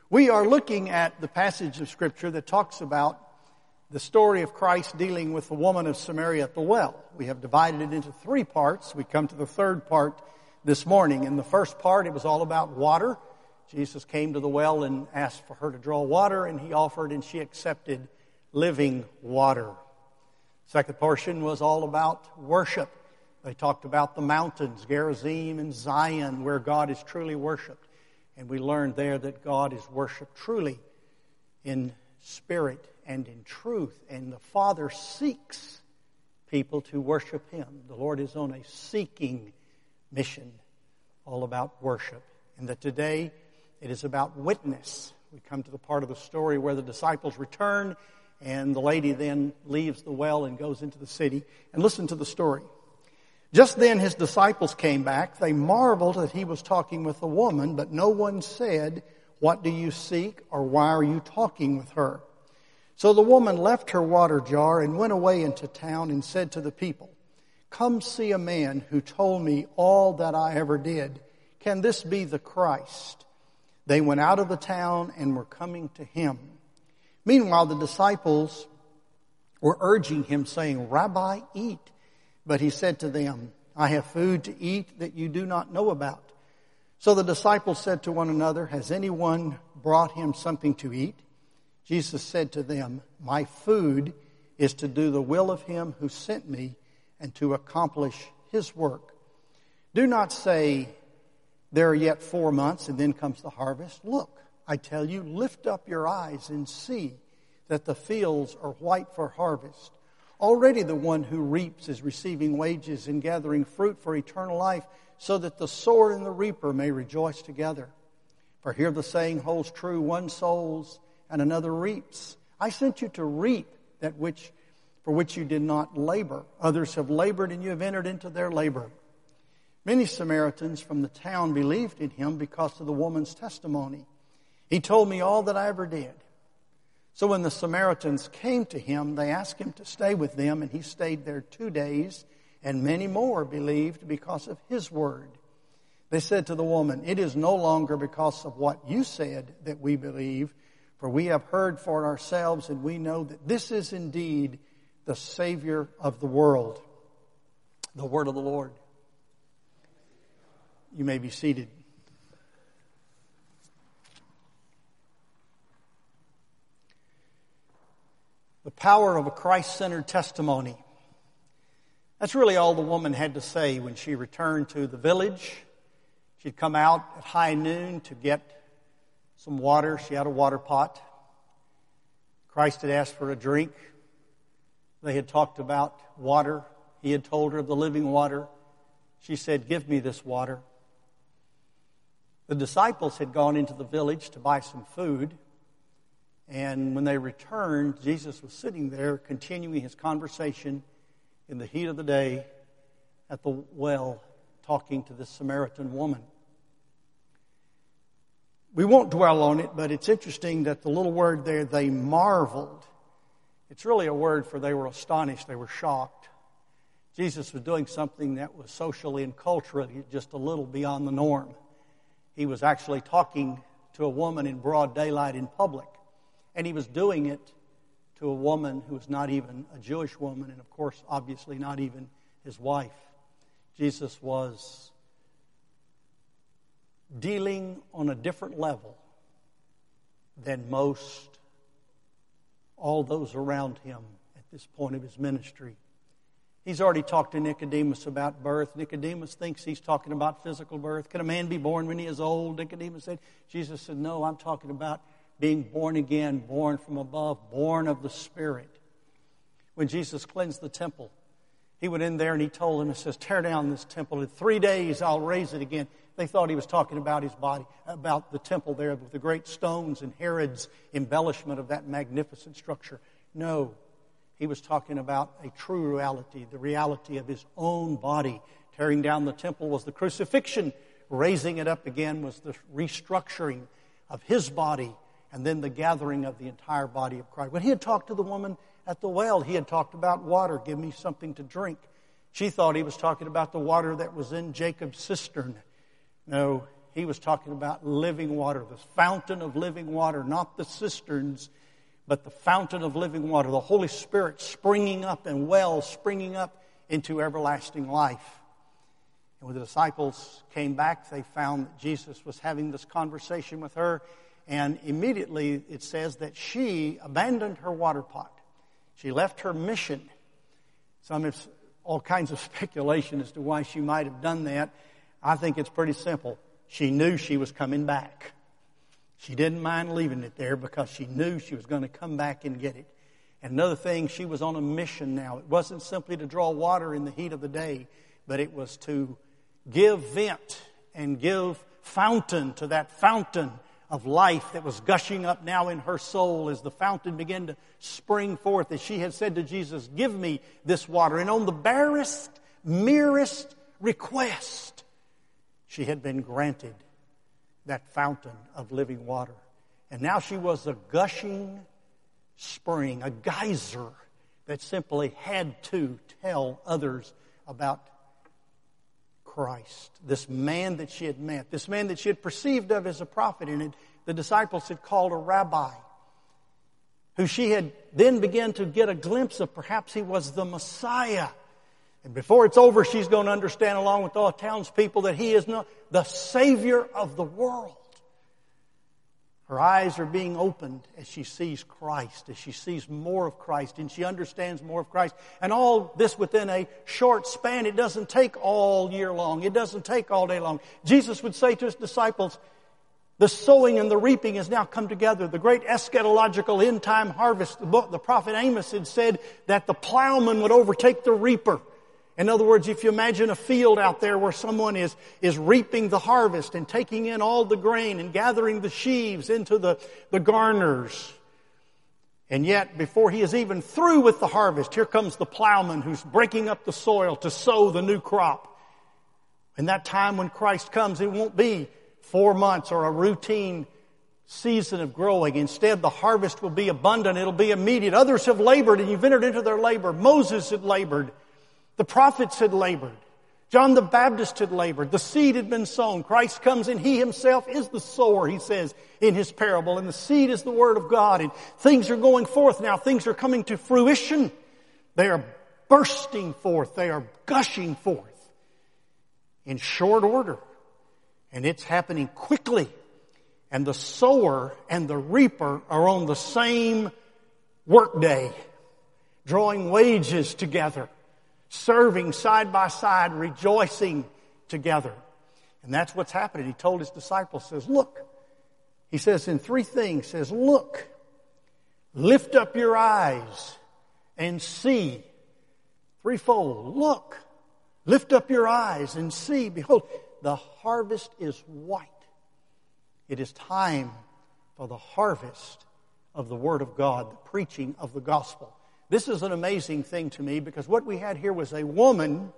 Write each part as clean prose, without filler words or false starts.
We are looking at the passage of Scripture that talks about the story of Christ dealing with the woman of Samaria at the well. We have divided it into three parts. We come to the third part this morning. In the first part, it was all about water. Jesus came to the well and asked for her to draw water, and he offered, and she accepted living water. Second portion was all about worship. They talked about the mountains, Gerizim and Zion, where God is truly worshiped. And we learned there that God is worshiped truly in spirit and in truth. And the Father seeks people to worship Him. The Lord is on a seeking mission, all about worship. And that today it is about witness. We come to the part of the story where the disciples return, and the lady then leaves the well and goes into the city. And listen to the story. Just then his disciples came back. They marveled that he was talking with a woman, but no one said, "What do you seek?" or "Why are you talking with her?" So the woman left her water jar and went away into town and said to the people, "Come see a man who told me all that I ever did. Can this be the Christ?" They went out of the town and were coming to him. Meanwhile, the disciples were urging him, saying, "Rabbi, eat." But he said to them, "I have food to eat that you do not know about." So the disciples said to one another, "Has anyone brought him something to eat?" Jesus said to them, "My food is to do the will of him who sent me and to accomplish his work. Do not say, 'There are yet 4 months and then comes the harvest.' Look, I tell you, lift up your eyes and see that the fields are white for harvest. Already the one who reaps is receiving wages and gathering fruit for eternal life, so that the sower and the reaper may rejoice together. For here the saying holds true, one sows and another reaps. I sent you to reap that for which you did not labor. Others have labored, and you have entered into their labor." Many Samaritans from the town believed in him because of the woman's testimony. "He told me all that I ever did." So when the Samaritans came to him, they asked him to stay with them, and he stayed there 2 days, and many more believed because of his word. They said to the woman, "It is no longer because of what you said that we believe, for we have heard for ourselves, and we know that this is indeed the Savior of the world." The word of the Lord. You may be seated. The power of a Christ-centered testimony. That's really all the woman had to say when she returned to the village. She'd come out at high noon to get some water. She had a water pot. Christ had asked for a drink. They had talked about water. He had told her of the living water. She said, "Give me this water." The disciples had gone into the village to buy some food. And when they returned, Jesus was sitting there continuing his conversation in the heat of the day at the well, talking to this Samaritan woman. We won't dwell on it, but it's interesting that the little word there, they marveled. It's really a word for they were astonished, they were shocked. Jesus was doing something that was socially and culturally just a little beyond the norm. He was actually talking to a woman in broad daylight in public. And he was doing it to a woman who was not even a Jewish woman, and of course, obviously not even his wife. Jesus was dealing on a different level than most all those around him at this point of his ministry. He's already talked to Nicodemus about birth. Nicodemus thinks he's talking about physical birth. Can a man be born when he is old? Nicodemus said. Jesus said, "No, I'm talking about being born again, born from above, born of the Spirit." When Jesus cleansed the temple, he went in there and he told them, he says, "Tear down this temple. In 3 days I'll raise it again." They thought he was talking about his body, about the temple there with the great stones and Herod's embellishment of that magnificent structure. No, he was talking about a true reality, the reality of his own body. Tearing down the temple was the crucifixion. Raising it up again was the restructuring of his body, and then the gathering of the entire body of Christ. When he had talked to the woman at the well, he had talked about water. "Give me something to drink." She thought he was talking about the water that was in Jacob's cistern. No, He was talking about living water, the fountain of living water, not the cisterns, but the fountain of living water, the Holy Spirit springing up and wells springing up into everlasting life. And when the disciples came back, they found that Jesus was having this conversation with her, and immediately it says that she abandoned her water pot. She left her mission. There's all kinds of speculation as to why she might have done that. I think it's pretty simple. She knew she was coming back. She didn't mind leaving it there because she knew she was going to come back and get it. And another thing, she was on a mission now. It wasn't simply to draw water in the heat of the day, but it was to give vent and give fountain to that fountain of life that was gushing up now in her soul as the fountain began to spring forth. As she had said to Jesus, give me this water. And on the barest, merest request, she had been granted that fountain of living water. And now she was a gushing spring, a geyser that simply had to tell others about Christ, this man that she had met, this man that she had perceived of as a prophet, and the disciples had called a rabbi, who she had then begun to get a glimpse of. Perhaps he was the Messiah. And before it's over, she's going to understand, along with all townspeople, that he is not the Savior of the world. Her eyes are being opened as she sees Christ, as she sees more of Christ, and she understands more of Christ. And all this within a short span. It doesn't take all year long. It doesn't take all day long. Jesus would say to his disciples, the sowing and the reaping has now come together. The great eschatological end-time harvest. The prophet Amos had said that the plowman would overtake the reaper. In other words, if you imagine a field out there where someone is reaping the harvest and taking in all the grain and gathering the sheaves into the garners. And yet, before he is even through with the harvest, here comes the plowman who's breaking up the soil to sow the new crop. And that time when Christ comes, it won't be 4 months or a routine season of growing. Instead, the harvest will be abundant. It'll be immediate. Others have labored and you've entered into their labor. Moses had labored. The prophets had labored. John the Baptist had labored. The seed had been sown. Christ comes and He Himself is the sower, He says in His parable. And the seed is the Word of God. And things are going forth now. Things are coming to fruition. They are bursting forth. They are gushing forth in short order. And it's happening quickly. And the sower and the reaper are on the same work day, drawing wages together, serving side by side, rejoicing together. And that's what's happening. He told His disciples, says, look. He says in 3 things, says, look, lift up your eyes and see. Threefold. Look, lift up your eyes and see. Behold, the harvest is white. It is time for the harvest of the Word of God, the preaching of the gospel. This is an amazing thing to me because what we had here was a woman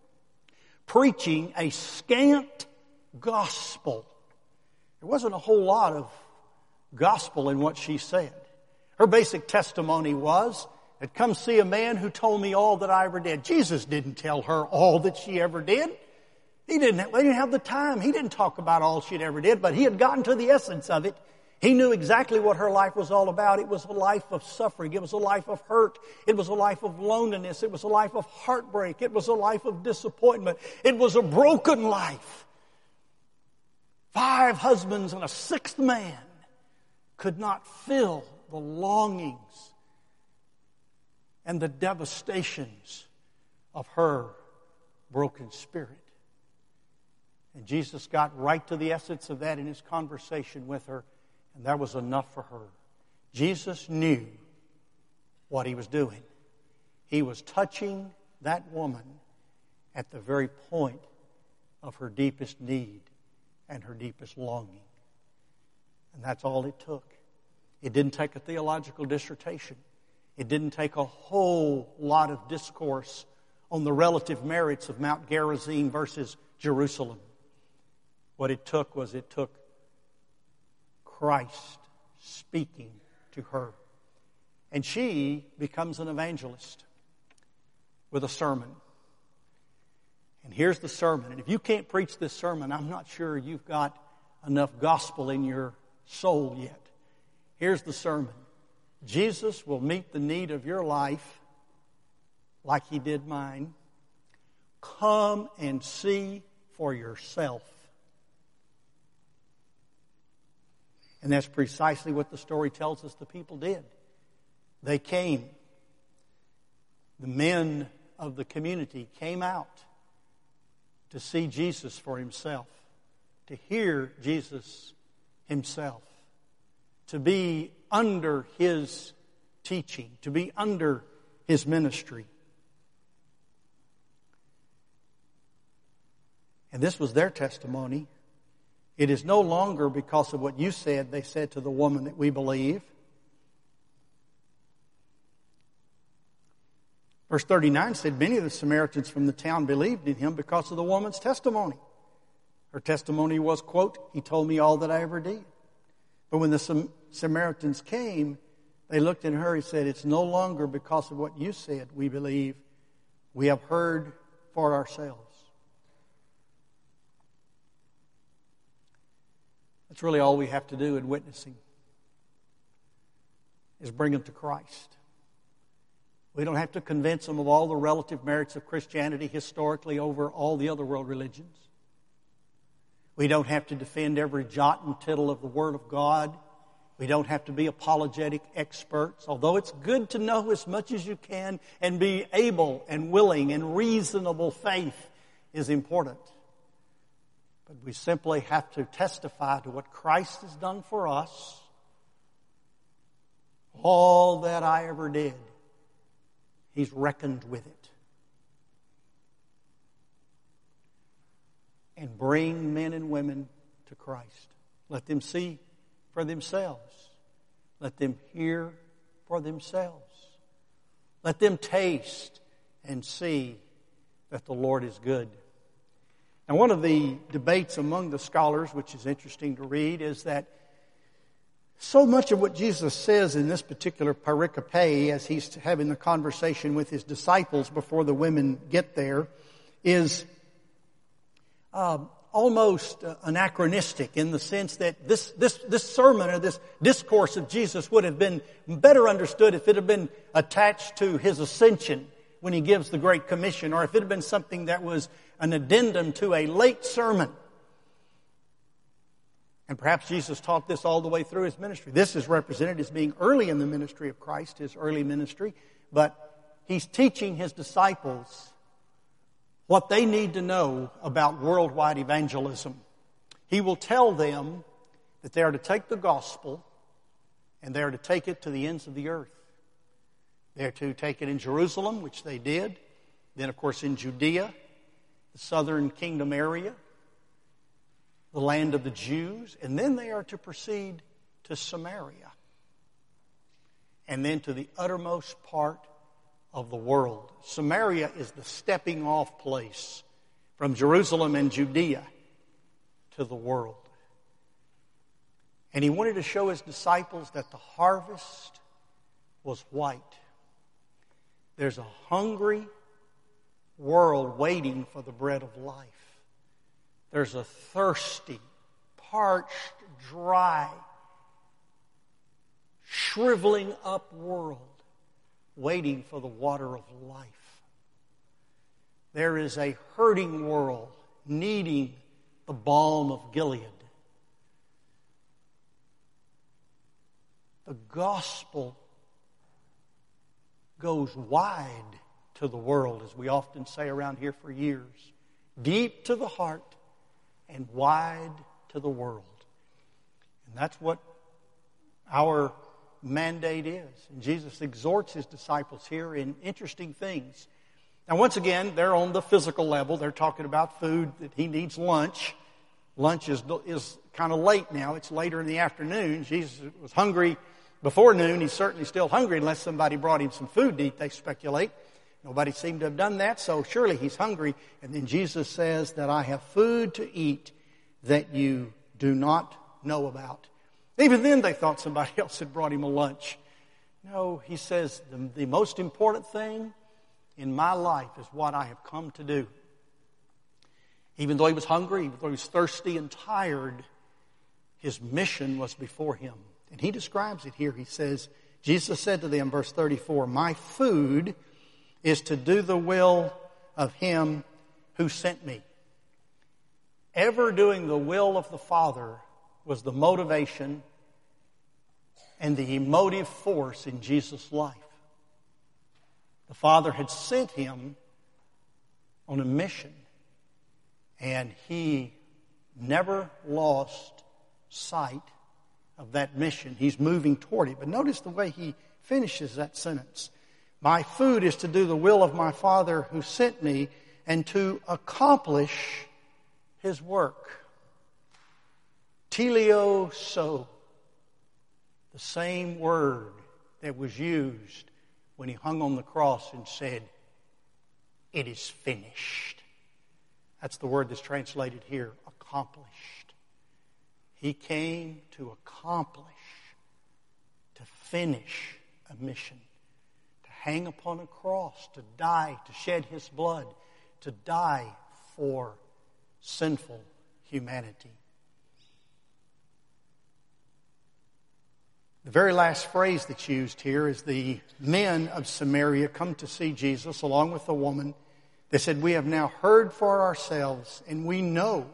preaching a scant gospel. There wasn't a whole lot of gospel in what she said. Her basic testimony was, I'd come see a man who told me all that I ever did. Jesus didn't tell her all that she ever did. They didn't have the time. He didn't talk about all she'd ever did, but He had gotten to the essence of it. He knew exactly what her life was all about. It was a life of suffering. It was a life of hurt. It was a life of loneliness. It was a life of heartbreak. It was a life of disappointment. It was a broken life. 5 husbands and a 6th man could not fill the longings and the devastations of her broken spirit. And Jesus got right to the essence of that in His conversation with her, and that was enough for her. Jesus knew what He was doing. He was touching that woman at the very point of her deepest need and her deepest longing. And that's all it took. It didn't take a theological dissertation. It didn't take a whole lot of discourse on the relative merits of Mount Gerizim versus Jerusalem. What it took Christ speaking to her. And she becomes an evangelist with a sermon. And here's the sermon. And if you can't preach this sermon, I'm not sure you've got enough gospel in your soul yet. Here's the sermon. Jesus will meet the need of your life like He did mine. Come and see for yourself. And that's precisely what the story tells us the people did. They came. The men of the community came out to see Jesus for Himself, to hear Jesus Himself, to be under His teaching, to be under His ministry. And this was their testimony. It is no longer because of what you said, they said to the woman, that we believe. Verse 39 said, many of the Samaritans from the town believed in Him because of the woman's testimony. Her testimony was, quote, He told me all that I ever did. But when the Samaritans came, they looked at her and said, it's no longer because of what you said we believe. We have heard for ourselves. That's really all we have to do in witnessing, is bring them to Christ. We don't have to convince them of all the relative merits of Christianity historically over all the other world religions. We don't have to defend every jot and tittle of the Word of God. We don't have to be apologetic experts, although it's good to know as much as you can and be able and willing, and reasonable faith is important. But we simply have to testify to what Christ has done for us. All that I ever did, He's reckoned with it. And bring men and women to Christ. Let them see for themselves. Let them hear for themselves. Let them taste and see that the Lord is good. Now, one of the debates among the scholars, which is interesting to read, is that so much of what Jesus says in this particular pericope, as He's having the conversation with His disciples before the women get there, is almost anachronistic, in the sense that this sermon or this discourse of Jesus would have been better understood if it had been attached to His ascension when He gives the Great Commission, or if it had been something that was an addendum to a late sermon. And perhaps Jesus taught this all the way through His ministry. This is represented as being early in the ministry of Christ, His early ministry, but He's teaching His disciples what they need to know about worldwide evangelism. He will tell them that they are to take the gospel and they are to take it to the ends of the earth. They are to take it in Jerusalem, which they did. Then, of course, in Judea, the southern kingdom area, the land of the Jews. And then they are to proceed to Samaria. And then to the uttermost part of the world. Samaria is the stepping off place from Jerusalem and Judea to the world. And He wanted to show His disciples that the harvest was white. There's a hungry world waiting for the bread of life. There's a thirsty, parched, dry, shriveling up world waiting for the water of life. There is a hurting world needing the balm of Gilead. The gospel goes wide to the world, as we often say around here for years. Deep to the heart and wide to the world. And that's what our mandate is. And Jesus exhorts His disciples here in interesting things. Now, once again, they're on the physical level. They're talking about food, that He needs lunch. Lunch is kind of late now. It's later in the afternoon. Jesus was hungry before noon. He's certainly still hungry unless somebody brought Him some food to eat, they speculate. Nobody seemed to have done that, so surely He's hungry. And then Jesus says that I have food to eat that you do not know about. Even then they thought somebody else had brought Him a lunch. No, He says the most important thing in my life is what I have come to do. Even though He was hungry, even though He was thirsty and tired, His mission was before him. And he describes it here. He says, Jesus said to them, verse 34, "My food is to do the will of him who sent me." Ever doing the will of the Father was the motivation and the emotive force in Jesus' life. The Father had sent him on a mission, and he never lost sight of that mission. He's moving toward it. But notice the way he finishes that sentence. "My food is to do the will of my Father who sent me and to accomplish his work." Teleoso, the same word that was used when he hung on the cross and said, "It is finished." That's the word that's translated here, accomplished. He came to accomplish, to finish a mission, to hang upon a cross, to die, to shed his blood, to die for sinful humanity. The very last phrase that's used here is the men of Samaria come to see Jesus along with the woman. They said, "We have now heard for ourselves, and we know."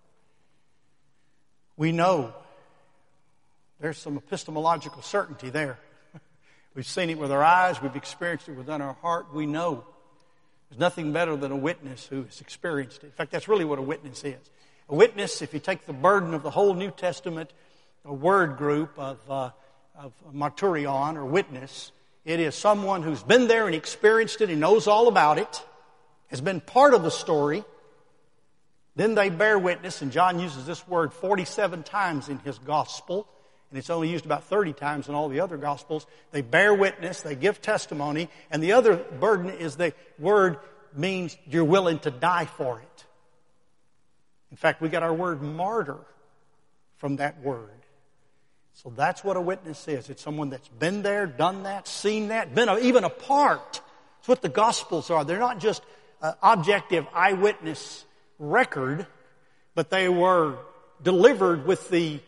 There's some epistemological certainty there. We've seen it with our eyes. We've experienced it within our heart. We know. There's nothing better than a witness who has experienced it. In fact, that's really what a witness is. A witness, if you take the burden of the whole New Testament, a word group of martyrion or witness, it is someone who's been there and experienced it and knows all about it, has been part of the story. Then they bear witness, and John uses this word 47 times in his gospel, and it's only used about 30 times in all the other gospels. They bear witness, they give testimony, and the other burden is the word means you're willing to die for it. In fact, we got our word martyr from that word. So that's what a witness is. It's someone that's been there, done that, seen that, been even a part. That's what the Gospels are. They're not just objective eyewitness record, but they were delivered with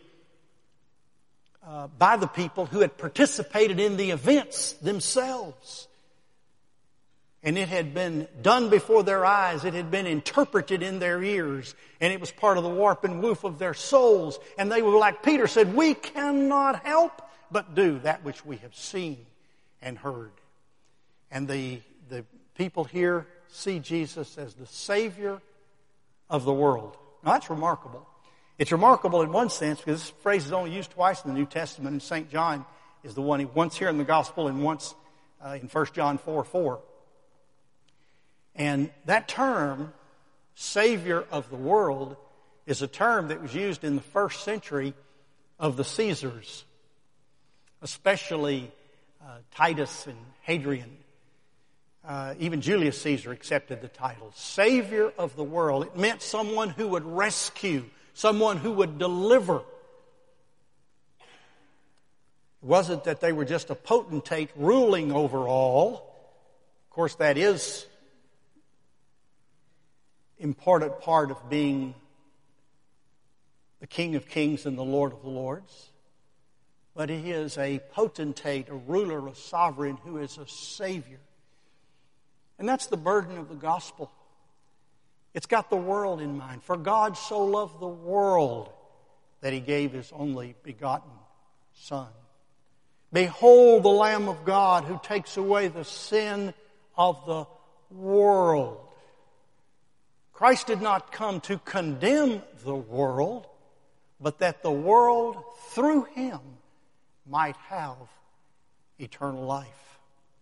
by the people who had participated in the events themselves. And it had been done before their eyes. It had been interpreted in their ears. And it was part of the warp and woof of their souls. And they were like Peter said, "We cannot help but do that which we have seen and heard." And the people here see Jesus as the Savior of the world. Now that's remarkable. It's remarkable in one sense because this phrase is only used twice in the New Testament. And St. John is the one, once here in the Gospel and once in 1 John 4:4. And that term, Savior of the world, is a term that was used in the first century of the Caesars, especially Titus and Hadrian. Even Julius Caesar accepted the title, Savior of the world. It meant someone who would rescue, someone who would deliver. It wasn't that they were just a potentate ruling over all. Of course, that is important part of being the King of Kings and the Lord of the Lords. But he is a potentate, a ruler, a sovereign who is a Savior. And that's the burden of the gospel. It's got the world in mind. For God so loved the world that he gave his only begotten Son. Behold the Lamb of God who takes away the sin of the world. Christ did not come to condemn the world, but that the world through him might have eternal life.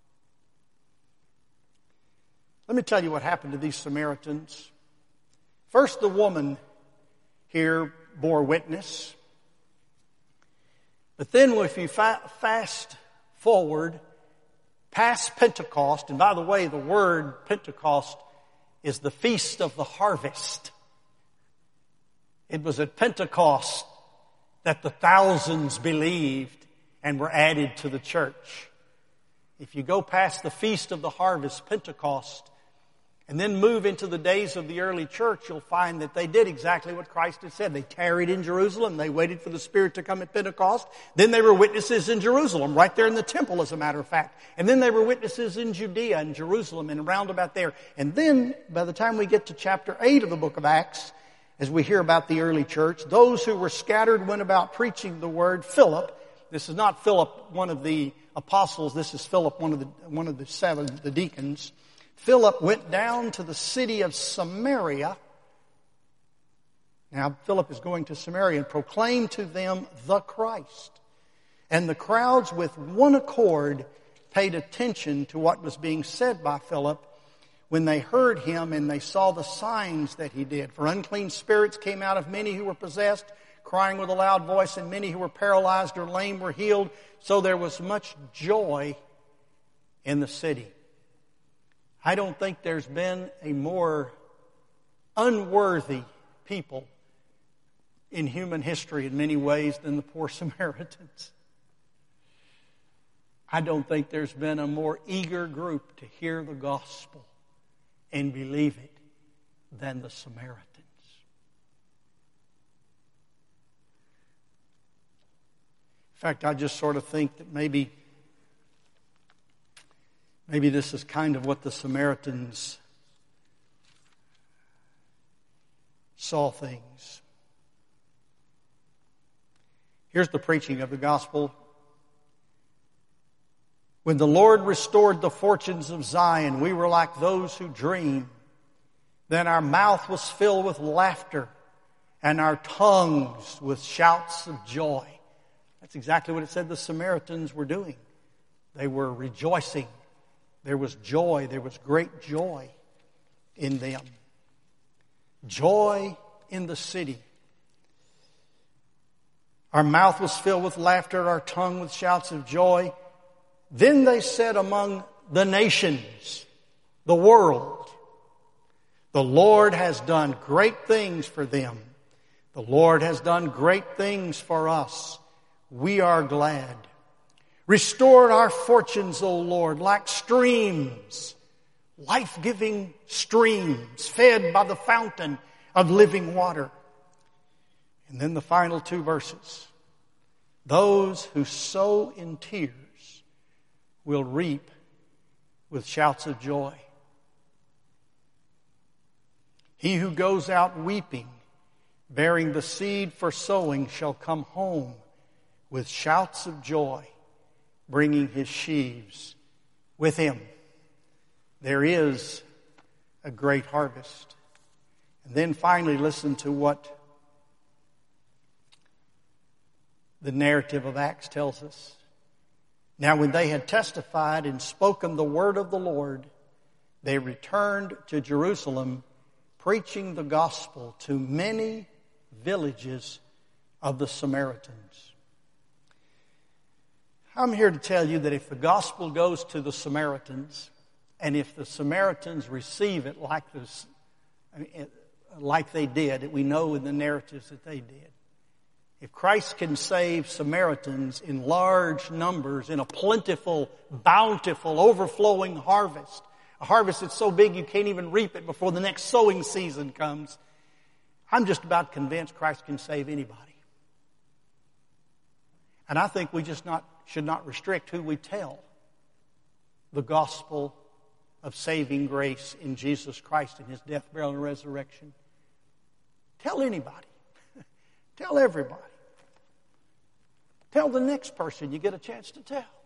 Let me tell you what happened to these Samaritans. First, the woman here bore witness. But then if you fast forward past Pentecost, and by the way, the word Pentecost is the feast of the harvest. It was at Pentecost that the thousands believed and were added to the church. If you go past the feast of the harvest, Pentecost, and then move into the days of the early church, you'll find that they did exactly what Christ had said. They tarried in Jerusalem. They waited for the Spirit to come at Pentecost. Then they were witnesses in Jerusalem, right there in the temple, as a matter of fact. And then they were witnesses in Judea and Jerusalem and around about there. And then, by the time we get to chapter 8 of the book of Acts, as we hear about the early church, those who were scattered went about preaching the word. Philip, this is not Philip, one of the apostles. This is Philip, one of the seven, the deacons. Philip went down to the city of Samaria. Now, Philip is going to Samaria and proclaimed to them the Christ. And the crowds with one accord paid attention to what was being said by Philip when they heard him and they saw the signs that he did. For unclean spirits came out of many who were possessed, crying with a loud voice, and many who were paralyzed or lame were healed. So there was much joy in the city. I don't think there's been a more unworthy people in human history in many ways than the poor Samaritans. I don't think there's been a more eager group to hear the gospel and believe it than the Samaritans. In fact, I just sort of think that maybe this is kind of what the Samaritans saw things. Here's the preaching of the gospel. When the Lord restored the fortunes of Zion, we were like those who dream. Then our mouth was filled with laughter and our tongues with shouts of joy. That's exactly what it said the Samaritans were doing. They were rejoicing. There was joy. There was great joy in them. Joy in the city. Our mouth was filled with laughter, our tongue with shouts of joy. Then they said among the nations, the world, the Lord has done great things for them. The Lord has done great things for us. We are glad. Restored our fortunes, O Lord, like streams, life-giving streams, fed by the fountain of living water. And then the final two verses. Those who sow in tears will reap with shouts of joy. He who goes out weeping, bearing the seed for sowing, shall come home with shouts of joy, bringing his sheaves with him. There is a great harvest. And then finally, listen to what the narrative of Acts tells us. Now when they had testified and spoken the word of the Lord, they returned to Jerusalem, preaching the gospel to many villages of the Samaritans. I'm here to tell you that if the gospel goes to the Samaritans, and if the Samaritans receive it like they did, we know in the narratives that they did. If Christ can save Samaritans in large numbers, in a plentiful, bountiful, overflowing harvest, a harvest that's so big you can't even reap it before the next sowing season comes, I'm just about convinced Christ can save anybody. And I think we just should not restrict who we tell the gospel of saving grace in Jesus Christ and His death, burial, and resurrection. Tell anybody. Tell everybody. Tell the next person you get a chance to tell.